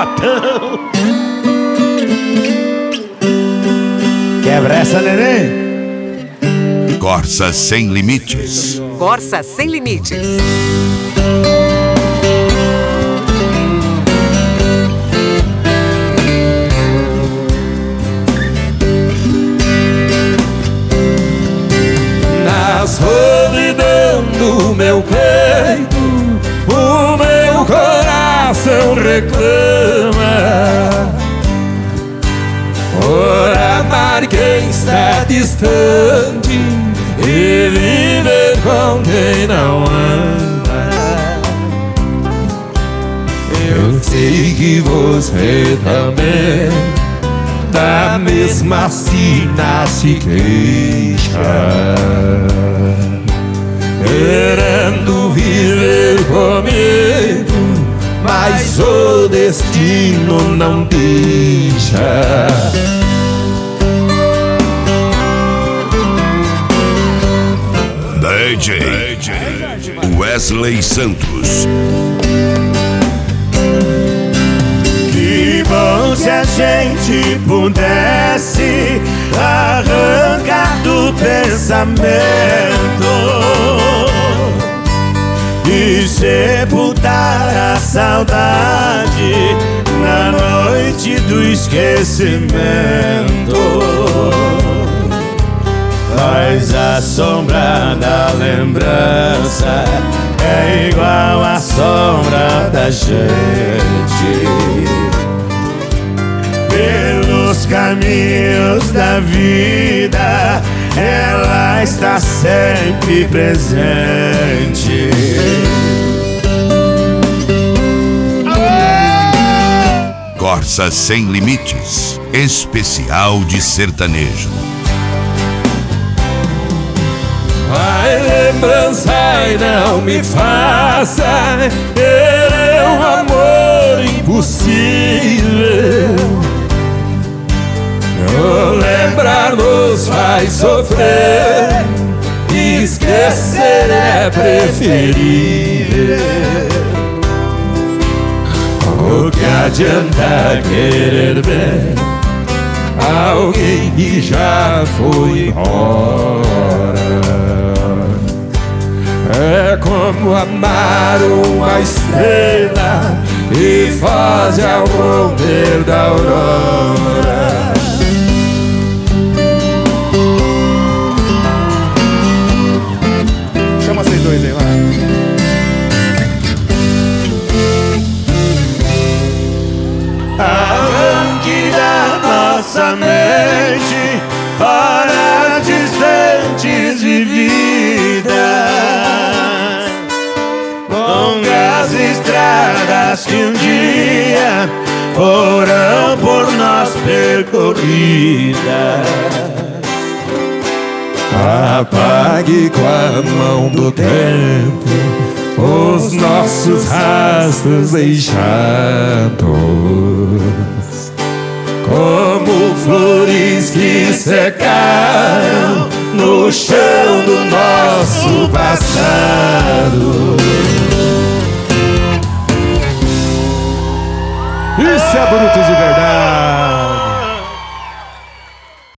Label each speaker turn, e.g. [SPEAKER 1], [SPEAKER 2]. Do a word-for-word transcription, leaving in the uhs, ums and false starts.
[SPEAKER 1] sapatão. Quebra essa, neném.
[SPEAKER 2] Corsa Sem Limites.
[SPEAKER 3] Corsa Sem Limites.
[SPEAKER 4] Na solidão do meu peito, o meu coração reclama por amar quem está distante e viver com quem não ama. Eu sei que você também da mesma sina se queixa, querendo viver comigo, mas o destino não deixa.
[SPEAKER 2] D J Wesley Santos.
[SPEAKER 1] Que bom se a gente pudesse arrancar do pensamento e sepultar a saudade na noite do esquecimento. Mas a sombra da lembrança é igual à sombra da gente. Pelos caminhos da vida ela está sempre presente.
[SPEAKER 2] Corsa Sem Limites, especial de sertanejo.
[SPEAKER 4] Ai, lembrança, ai, não me faça querer um amor impossível. O lembrar nos faz sofrer, esquecer é preferível. O que adianta querer bem alguém que já foi embora? É como amar uma estrela e foge ao romper da aurora.
[SPEAKER 1] Chama vocês dois aí, lá. Arranque da nossa mente horas distantes vividas, longas estradas que um dia foram por nós percorridas.
[SPEAKER 4] Apague com a mão do tempo os nossos rastros deixados, como flores que secaram no chão do nosso passado.
[SPEAKER 1] Isso é bruto de verdade.